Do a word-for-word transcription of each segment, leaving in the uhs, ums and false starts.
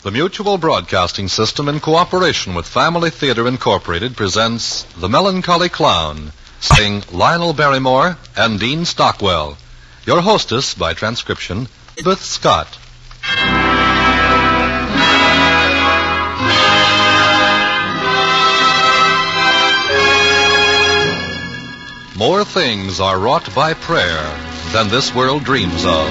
The Mutual Broadcasting System, in cooperation with Family Theater Incorporated, presents The Melancholy Clown, starring Lionel Barrymore and Dean Stockwell. Your hostess, by transcription, Elizabeth Scott. More things are wrought by prayer than this world dreams of.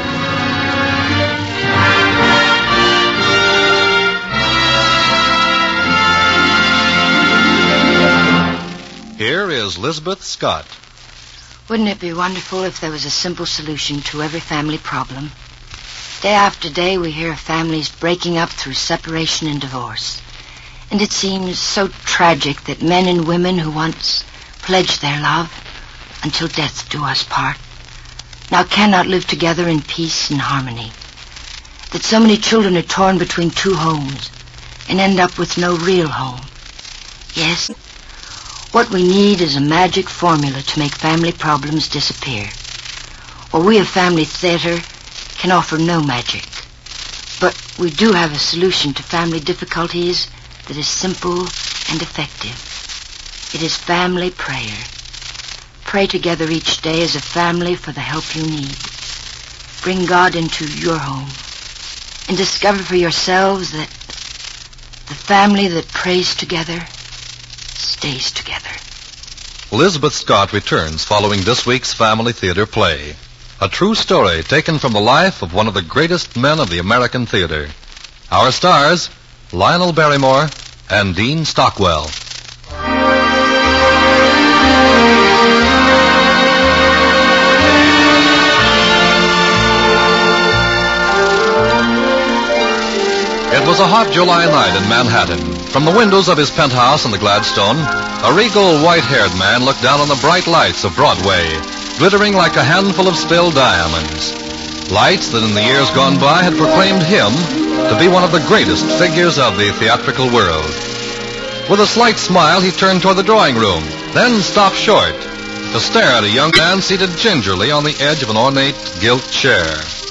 Here is Elizabeth Scott. Wouldn't it be wonderful if there was a simple solution to every family problem? Day after day we hear of families breaking up through separation and divorce. And it seems so tragic that men and women who once pledged their love until death do us part now cannot live together in peace and harmony. That so many children are torn between two homes and end up with no real home. Yes, what we need is a magic formula to make family problems disappear. Well, we of Family Theater can offer no magic. But we do have a solution to family difficulties that is simple and effective. It is family prayer. Pray together each day as a family for the help you need. Bring God into your home and discover for yourselves that the family that prays together stays together. Elizabeth Scott returns following this week's Family Theater play. A true story taken from the life of one of the greatest men of the American theater. Our stars, Lionel Barrymore and Dean Stockwell. It was a hot July night in Manhattan. From the windows of his penthouse in the Gladstone, a regal white-haired man looked down on the bright lights of Broadway, glittering like a handful of spilled diamonds. Lights that in the years gone by had proclaimed him to be one of the greatest figures of the theatrical world. With a slight smile, he turned toward the drawing room, then stopped short to stare at a young man seated gingerly on the edge of an ornate gilt chair.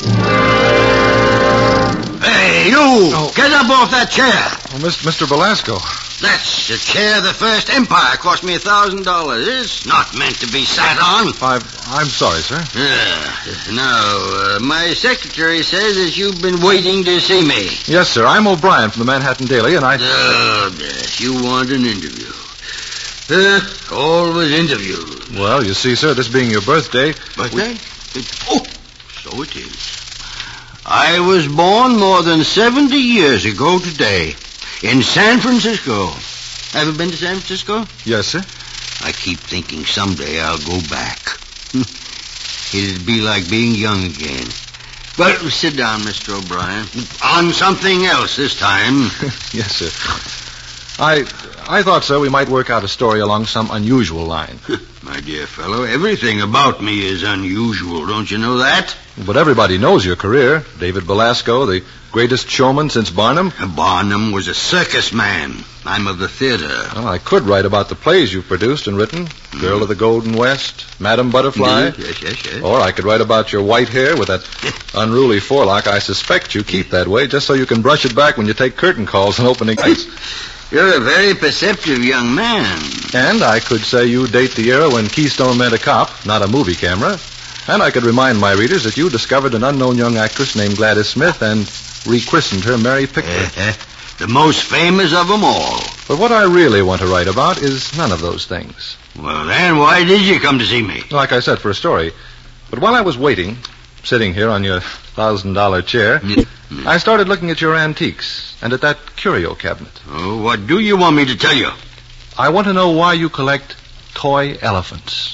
Hey, you! Oh. Get up off that chair! Oh, Mister Belasco. That's the chair the First Empire cost me a thousand dollars. It's not meant to be sat on. I, I'm sorry, sir. Yeah. Now, uh, my secretary says that you've been waiting to see me. Yes, sir. I'm O'Brien from the Manhattan Daily, and I... Oh, yes. You want an interview. Uh, always interviews. Well, you see, sir, this being your birthday... Birthday? We... It... Oh, so it is. I was born more than seventy years ago today in San Francisco. Ever been to San Francisco? Yes, sir. I keep thinking someday I'll go back. It'd be like being young again. Well, sit down, Mister O'Brien. On something else this time. Yes, sir. I I thought, sir, we might work out a story along some unusual line. My dear fellow, everything about me is unusual, don't you know that? But everybody knows your career. David Belasco, the greatest showman since Barnum. Barnum was a circus man. I'm of the theater. Well, I could write about the plays you've produced and written. Mm. Girl of the Golden West, Madam Butterfly. Indeed. Yes, yes, yes. Or I could write about your white hair with that unruly forelock. I suspect you keep that way just so you can brush it back when you take curtain calls and opening nights. You're a very perceptive young man. And I could say you date the era when Keystone meant a cop, not a movie camera. And I could remind my readers that you discovered an unknown young actress named Gladys Smith and rechristened her Mary Pickford. Uh, the most famous of them all. But what I really want to write about is none of those things. Well, then, why did you come to see me? Like I said, for a story. But while I was waiting, sitting here on your thousand-dollar chair, mm-hmm. I started looking at your antiques and at that curio cabinet. Oh, what do you want me to tell you? I want to know why you collect toy elephants.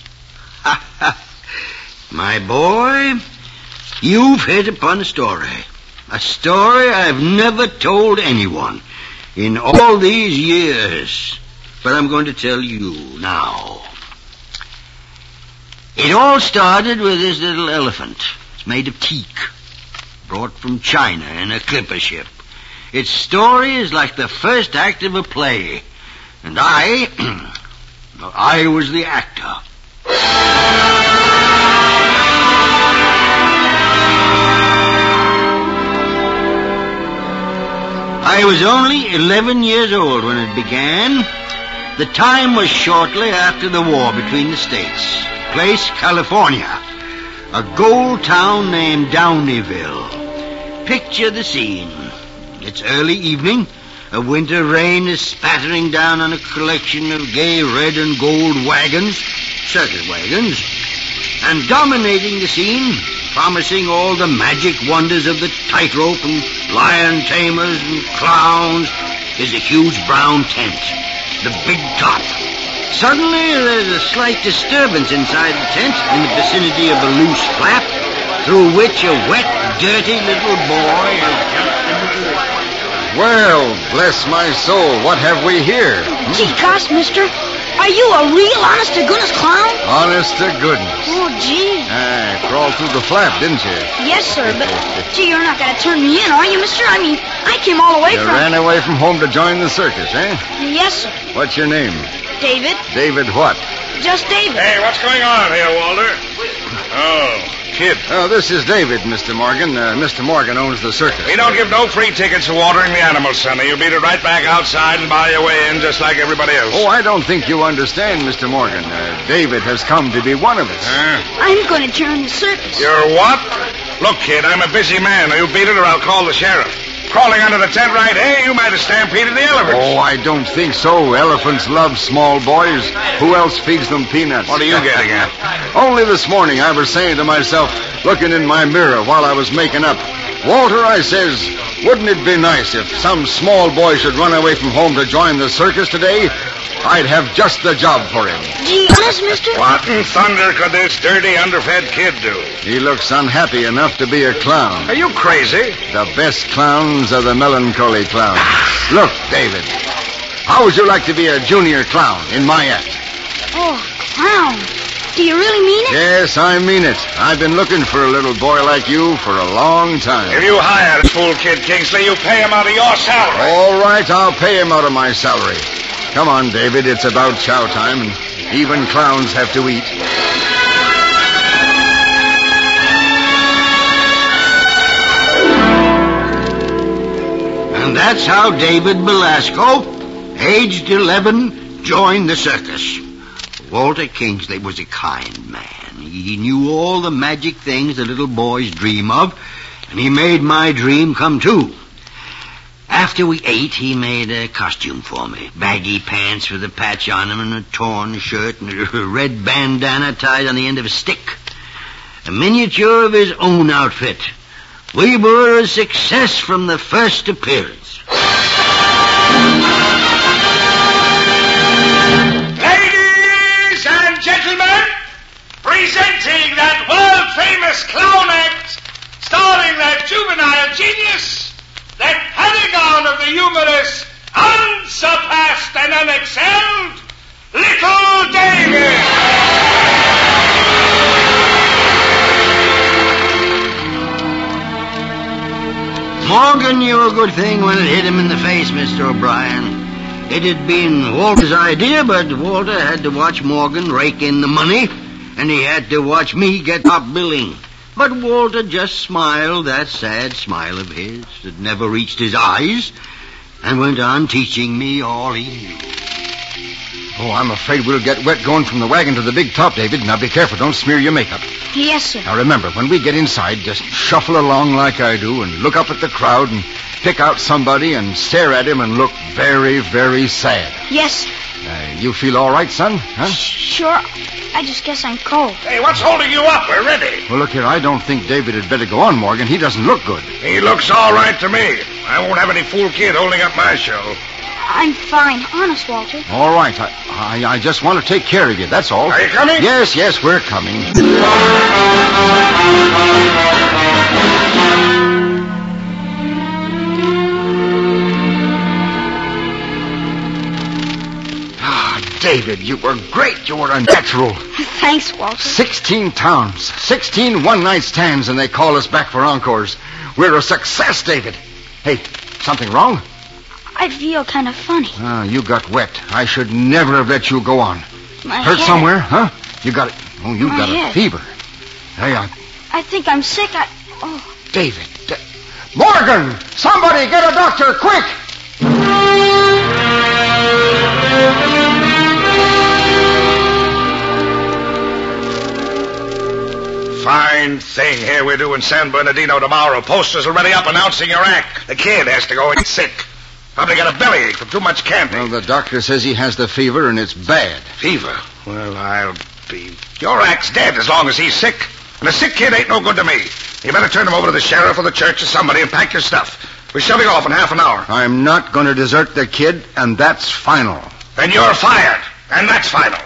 My boy, you've hit upon a story. A story I've never told anyone in all these years. But I'm going to tell you now. It all started with this little elephant. It's made of teak, brought from China in a clipper ship. Its story is like the first act of a play. And I, I was the actor. I was only eleven years old when it began. The time was shortly after the war between the states. Place, California. A gold town named Downeyville. Picture the scene. It's early evening. A winter rain is spattering down on a collection of gay red and gold wagons, circus wagons, and dominating the scene, promising all the magic wonders of the tightrope and lion tamers and clowns, is a huge brown tent, the Big Top. Suddenly, there's a slight disturbance inside the tent in the vicinity of the loose flap, through which a wet, dirty little boy is just... Well, bless my soul, what have we here? Gee, gosh, mister, are you a real honest-to-goodness clown? Honest to goodness. Oh, gee. Ah, crawled through the flap, didn't you? Yes, sir, but, gee, you're not going to turn me in, are you, mister? I mean, I came all the way You from... ran away from home to join the circus, eh? Yes, sir. What's your name? David. David what? Just David. Hey, what's going on here, Walter? Oh, kid. Oh, this is David, Mister Morgan. Uh, Mister Morgan owns the circus. We don't give no free tickets to watering the animals, Sonny. You beat it right back outside and buy your way in just like everybody else. Oh, I don't think you understand, Mister Morgan. Uh, David has come to be one of us. Huh? I'm going to join the circus. You're what? Look, kid, I'm a busy man. You beat it or I'll call the sheriff. Crawling under the tent right here, you might have stampeded the elephants. Oh, I don't think so. Elephants love small boys. Who else feeds them peanuts? What are you getting at? Only this morning I was saying to myself, looking in my mirror while I was making up, Walter, I says, wouldn't it be nice if some small boy should run away from home to join the circus today? I'd have just the job for him. Gee, honest, mister? What in thunder could this dirty, underfed kid do? He looks unhappy enough to be a clown. Are you crazy? The best clowns are the melancholy clowns. Look, David, how would you like to be a junior clown in my act? Oh, clown. Do you really mean it? Yes, I mean it. I've been looking for a little boy like you for a long time. If you hire this fool kid, Kingsley, you pay him out of your salary. All right, I'll pay him out of my salary. Come on, David, it's about chow time, and even clowns have to eat. And that's how David Belasco, aged eleven, joined the circus. Walter Kingsley was a kind man. He knew all the magic things the little boys dream of, and he made my dream come true. After we ate, he made a costume for me. Baggy pants with a patch on them and a torn shirt and a red bandana tied on the end of a stick. A miniature of his own outfit. We were a success from the first appearance. Ladies and gentlemen, presenting that world-famous clown act, starring that juvenile genius, that paragon of the humorous, unsurpassed and unexcelled, Little David! Morgan knew a good thing when it hit him in the face, Mister O'Brien. It had been Walter's idea, but Walter had to watch Morgan rake in the money, and he had to watch me get top billing. But Walter just smiled that sad smile of his that never reached his eyes, and went on teaching me all he knew. Oh, I'm afraid we'll get wet going from the wagon to the Big Top, David. Now be careful, don't smear your makeup. Yes, sir. Now remember, when we get inside, just shuffle along like I do and look up at the crowd and pick out somebody and stare at him and look very, very sad. Yes, sir. Uh, you feel all right, son? Huh? Sure. I just guess I'm cold. Hey, what's holding you up? We're ready. Well, look here, I don't think David had better go on, Morgan. He doesn't look good. He looks all right to me. I won't have any fool kid holding up my show. I'm fine. Honest, Walter. All right, I, I, I just want to take care of you, that's all. Are you coming? Yes, yes, we're coming. David, you were great. You were a natural. Thanks, Walter. Sixteen towns, sixteen one-night stands, and they call us back for encores. We're a success, David. Hey, something wrong? I feel kind of funny. Ah, you got wet. I should never have let you go on. My Hurt head. somewhere, huh? You got it. Oh, you My got head. a fever. Hey, I... I think I'm sick. I... Oh. David. Da- Morgan! Somebody get a doctor, quick! fine thing. Here we do in San Bernardino tomorrow. Posters already up announcing your act. The kid has to go in sick. Probably got a bellyache from too much camping. Well, the doctor says he has the fever, and it's bad. Fever? Well, I'll be... Your act's dead as long as he's sick. And a sick kid ain't no good to me. You better turn him over to the sheriff or the church or somebody and pack your stuff. We're shoving off in half an hour. I'm not going to desert the kid, and that's final. Then you're fired. And that's final.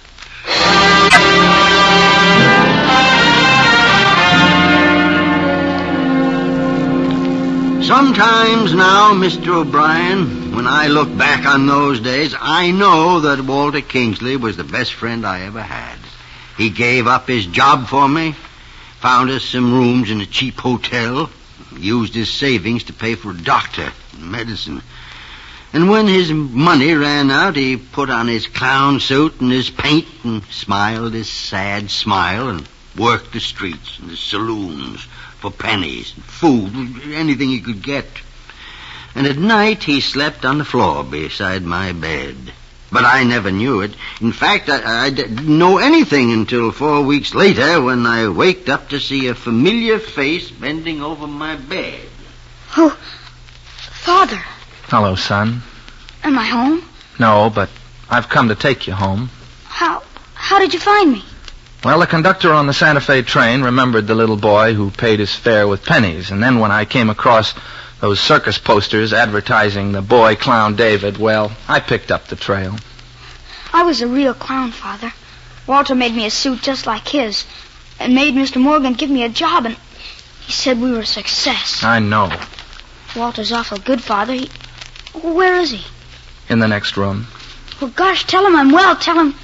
Sometimes now, Mister O'Brien, when I look back on those days, I know that Walter Kingsley was the best friend I ever had. He gave up his job for me, found us some rooms in a cheap hotel, used his savings to pay for a doctor and medicine. And when his money ran out, he put on his clown suit and his paint and smiled his sad smile and worked the streets and the saloons for pennies, food, anything he could get. And at night, he slept on the floor beside my bed. But I never knew it. In fact, I, I didn't know anything until four weeks later when I waked up to see a familiar face bending over my bed. Oh, Father. Hello, son. Am I home? No, but I've come to take you home. How, how did you find me? Well, the conductor on the Santa Fe train remembered the little boy who paid his fare with pennies. And then when I came across those circus posters advertising the boy clown David, well, I picked up the trail. I was a real clown, Father. Walter made me a suit just like his and made Mister Morgan give me a job, and he said we were a success. I know. Walter's awful good, Father. He... Where is he? In the next room. Well, gosh, tell him I'm well. Tell him...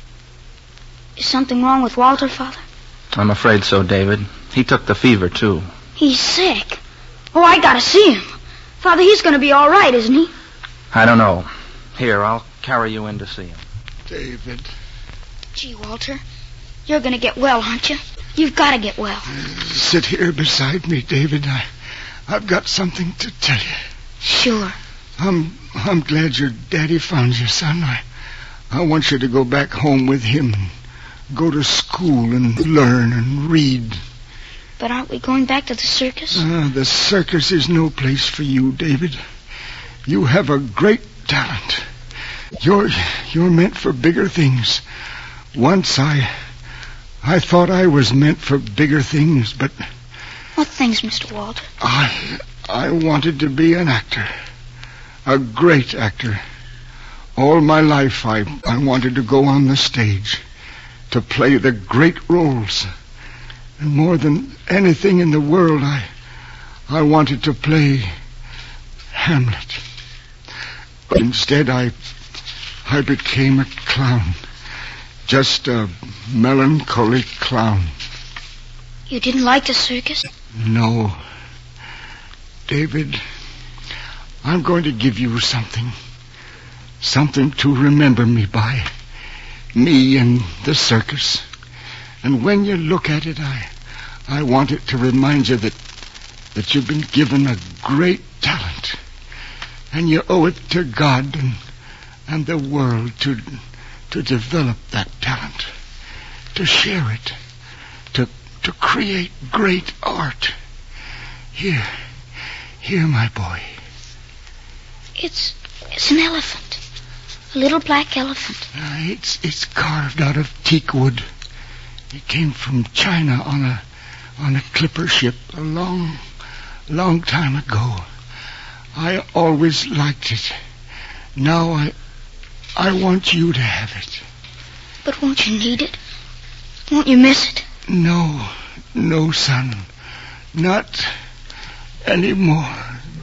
Is something wrong with Walter, Father? I'm afraid so, David. He took the fever, too. He's sick. Oh, I gotta see him. Father, he's gonna be all right, isn't he? I don't know. Here, I'll carry you in to see him. David. Gee, Walter, you're gonna get well, aren't you? You've gotta get well. Uh, sit here beside me, David. I, I've got something to tell you. Sure. I'm, I'm glad your daddy found you, son. I, I want you to go back home with him and go to school and learn and read. But aren't we going back to the circus? Uh, the circus is no place for you, David. You have a great talent. You're, you're meant for bigger things. Once I, I thought I was meant for bigger things, but... What things, Mister Walter? I, I wanted to be an actor. A great actor. All my life I, I wanted to go on the stage, to play the great roles. And more than anything in the world, I, I wanted to play Hamlet. But instead, I, I became a clown. Just a melancholy clown. You didn't like the circus? No. David, I'm going to give you something. Something to remember me by. Me and the circus. And when you look at it, I I want it to remind you that that you've been given a great talent. And you owe it to God and and the world to to develop that talent. To share it. To to create great art. Here. Here, my boy. It's it's an elephant. A little black elephant. Uh, it's it's carved out of teak wood. It came from China on a on a clipper ship a long, long time ago. I always liked it. Now I I want you to have it. But won't you need it? Won't you miss it? No, no, son. Not anymore.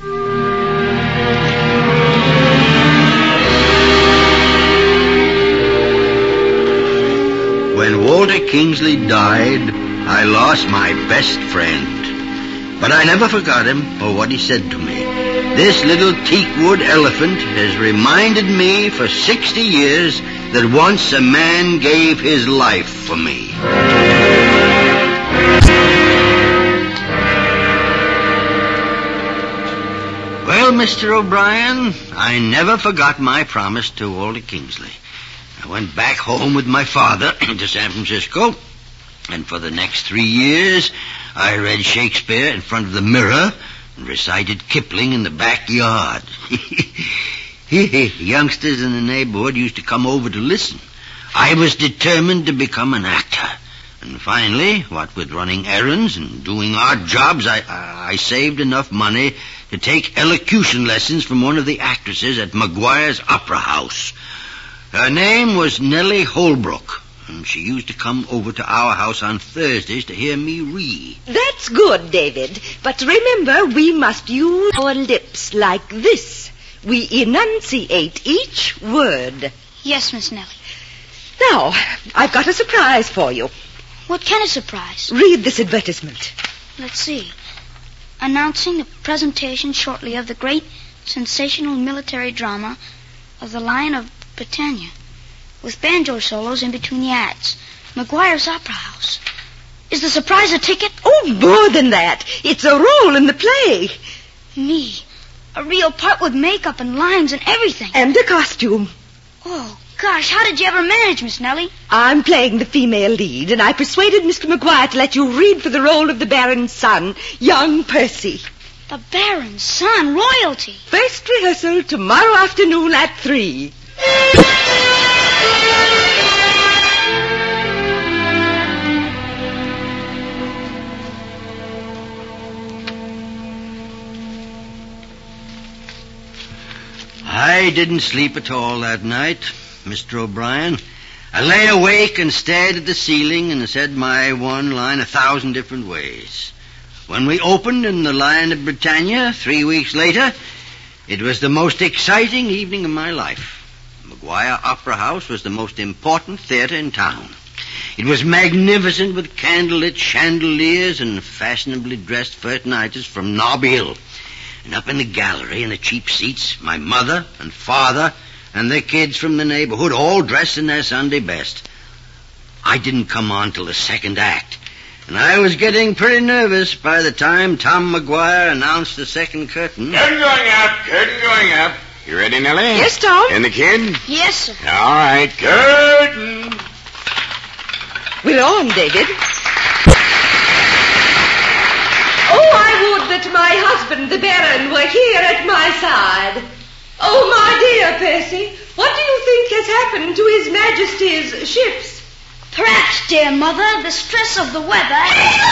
When Walter Kingsley died, I lost my best friend. But I never forgot him or what he said to me. This little teakwood elephant has reminded me for sixty years that once a man gave his life for me. Well, Mister O'Brien, I never forgot my promise to Walter Kingsley. I went back home with my father to San Francisco, And for the next three years, I read Shakespeare in front of the mirror and recited Kipling in the backyard. Youngsters in the neighborhood used to come over to listen. I was determined to become an actor. And finally, what with running errands and doing odd jobs, I, I saved enough money to take elocution lessons from one of the actresses at Maguire's Opera House. Her name was Nellie Holbrook, and she used to come over to our house on Thursdays to hear me read. That's good, David. But remember, we must use our lips like this. We enunciate each word. Yes, Miss Nellie. Now, I've got a surprise for you. What kind of surprise? Read this advertisement. Let's see. Announcing the presentation shortly of the great sensational military drama of The Lion of Britannia, with banjo solos in between the acts. Maguire's Opera House. Is the surprise a ticket? Oh, more than that. It's a role in the play. Me. A real part with makeup and lines and everything. And a costume. Oh, gosh, how did you ever manage, Miss Nellie? I'm playing the female lead, and I persuaded Mister Maguire to let you read for the role of the Baron's son, young Percy. The Baron's son, royalty. First rehearsal tomorrow afternoon at three. I didn't sleep at all that night, Mister O'Brien. I lay awake and stared at the ceiling and said my one line a thousand different ways. When we opened in the Lion of Britannia three weeks later, it was the most exciting evening of my life. Maguire Opera House was the most important theater in town. It was magnificent with candlelit chandeliers and fashionably dressed first nighters from Nob Hill. And up in the gallery in the cheap seats, my mother and father and the kids from the neighborhood, all dressed in their Sunday best. I didn't come on till the second act, and I was getting pretty nervous by the time Tom Maguire announced the second curtain. Curtain going up, curtain going up. You ready, Nellie? Yes, Tom. And the kid? Yes, sir. All right, curtain. We're on, David. Oh, I would that my husband, the Baron, were here at my side. Oh, my dear Percy, what do you think has happened to His Majesty's ships? Perhaps, dear mother, the stress of the weather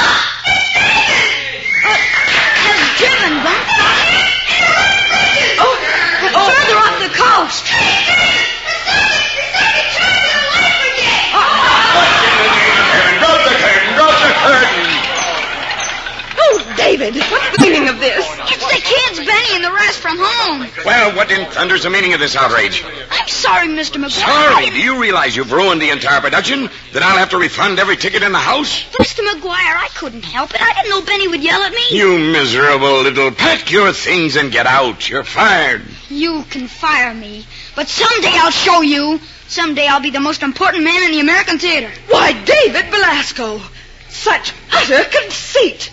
uh, has driven them Oh, oh. further up the coast. Drop the curtain, drop the curtain. Oh, David, what's the meaning of this? It's the kids, Benny, and the rest from home. Well, what in thunder's the meaning of this outrage? I'm sorry, Mister McGuire. Sorry? Do you realize you've ruined the entire production? That I'll have to refund every ticket in the house? Mister McGuire, I couldn't help it. I didn't know Benny would yell at me. You miserable little... Pack your things and get out. You're fired. You can fire me, but someday I'll show you. Someday I'll be the most important man in the American theater. Why, David Belasco, such utter conceit.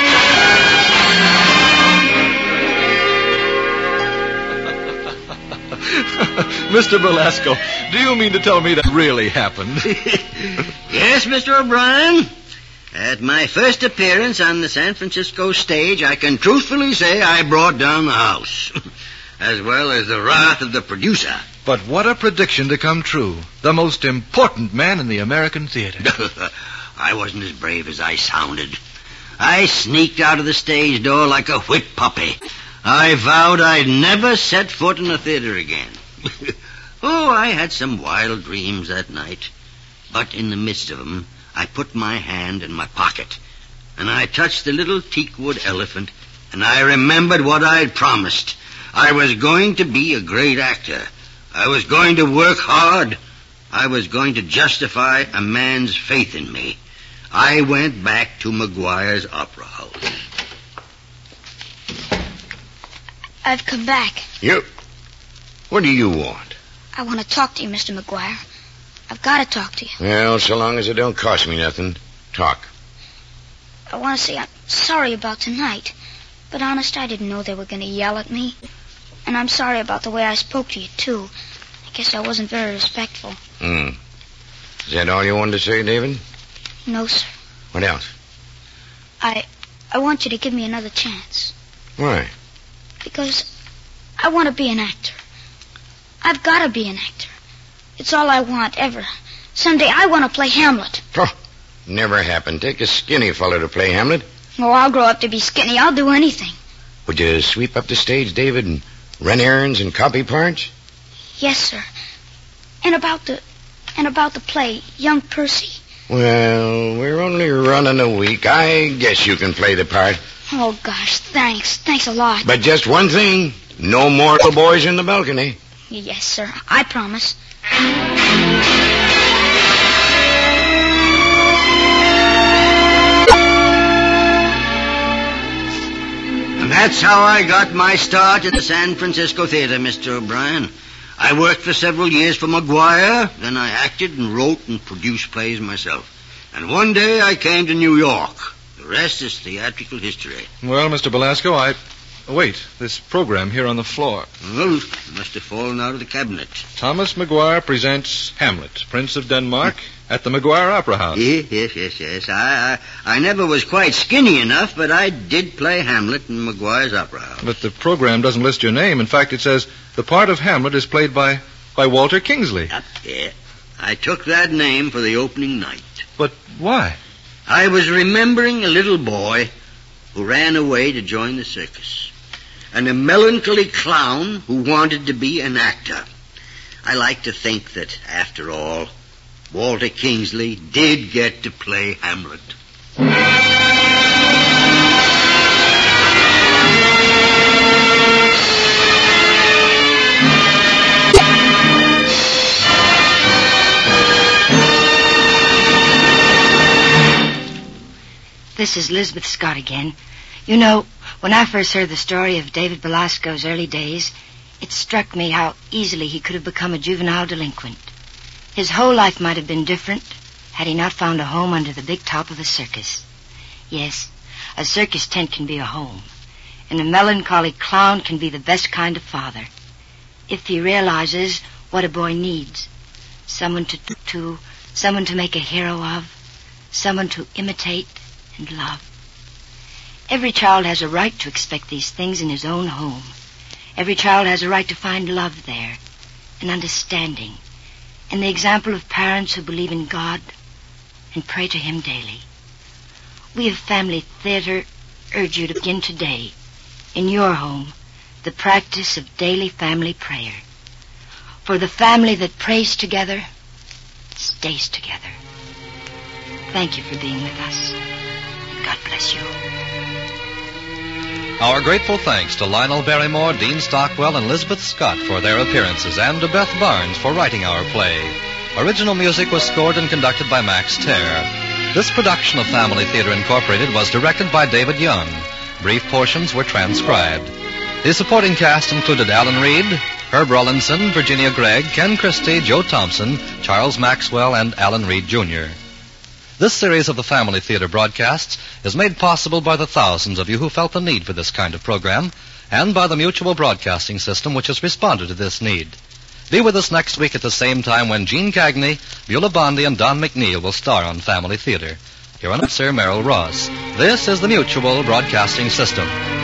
Mister Belasco, do you mean to tell me that really happened? Yes, Mister O'Brien. At my first appearance on the San Francisco stage, I can truthfully say I brought down the house, as well as the wrath of the producer. But what a prediction to come true. The most important man in the American theater. I wasn't as brave as I sounded. I sneaked out of the stage door like a whip puppy. I vowed I'd never set foot in a theater again. Oh, I had some wild dreams that night. But in the midst of them, I put my hand in my pocket, and I touched the little teakwood elephant, and I remembered what I'd promised. I was going to be a great actor. I was going to work hard. I was going to justify a man's faith in me. I went back to Maguire's Opera House. I've come back. You... What do you want? I want to talk to you, Mister McGuire. I've got to talk to you. Well, so long as it don't cost me nothing, talk. I want to say I'm sorry about tonight. But honest, I didn't know they were going to yell at me. And I'm sorry about the way I spoke to you, too. I guess I wasn't very respectful. Hmm. Is that all you wanted to say, David? No, sir. What else? I I want you to give me another chance. Why? Because I want to be an actor. I've got to be an actor. It's all I want, ever. Someday I want to play Hamlet. Oh, never happened. Take a skinny fellow to play Hamlet. Oh, I'll grow up to be skinny. I'll do anything. Would you sweep up the stage, David, and run errands and copy parts? Yes, sir. And about the and about the play, Young Percy. Well, we're only running a week. I guess you can play the part. Oh, gosh, thanks. Thanks a lot. But just one thing. No more little boys in the balcony. Yes, sir. I promise. And that's how I got my start at the San Francisco Theater, Mister O'Brien. I worked for several years for Maguire, then I acted and wrote and produced plays myself. And one day I came to New York. The rest is theatrical history. Well, Mister Belasco, I... Wait, this program here on the floor. Well, it must have fallen out of the cabinet. Thomas Maguire presents Hamlet, Prince of Denmark, at the Maguire Opera House. Yes, yes, yes, yes. I, I, I never was quite skinny enough, but I did play Hamlet in Maguire's Opera House. But the program doesn't list your name. In fact, it says the part of Hamlet is played by, by Walter Kingsley. Up there. I took that name for the opening night. But why? I was remembering a little boy who ran away to join the circus, and a melancholy clown who wanted to be an actor. I like to think that, after all, Walter Kingsley did get to play Hamlet. This is Elizabeth Scott again. You know, when I first heard the story of David Belasco's early days, it struck me how easily he could have become a juvenile delinquent. His whole life might have been different had he not found a home under the big top of a circus. Yes, a circus tent can be a home, and a melancholy clown can be the best kind of father, if he realizes what a boy needs. Someone to, to, someone to make a hero of, someone to imitate and love. Every child has a right to expect these things in his own home. Every child has a right to find love there, and understanding, and the example of parents who believe in God and pray to Him daily. We of Family Theater urge you to begin today, in your home, the practice of daily family prayer. For the family that prays together stays together. Thank you for being with us. God bless you. Our grateful thanks to Lionel Barrymore, Dean Stockwell, and Elizabeth Scott for their appearances, and to Beth Barnes for writing our play. Original music was scored and conducted by Max Terr. This production of Family Theater Incorporated was directed by David Young. Brief portions were transcribed. The supporting cast included Alan Reed, Herb Rollinson, Virginia Gregg, Ken Christie, Joe Thompson, Charles Maxwell, and Alan Reed Junior This series of the Family Theater broadcasts is made possible by the thousands of you who felt the need for this kind of program, and by the Mutual Broadcasting System, which has responded to this need. Be with us next week at the same time when Gene Cagney, Beulah Bondi, and Don McNeil will star on Family Theater. Here on Sir Merrill Ross. This is the Mutual Broadcasting System.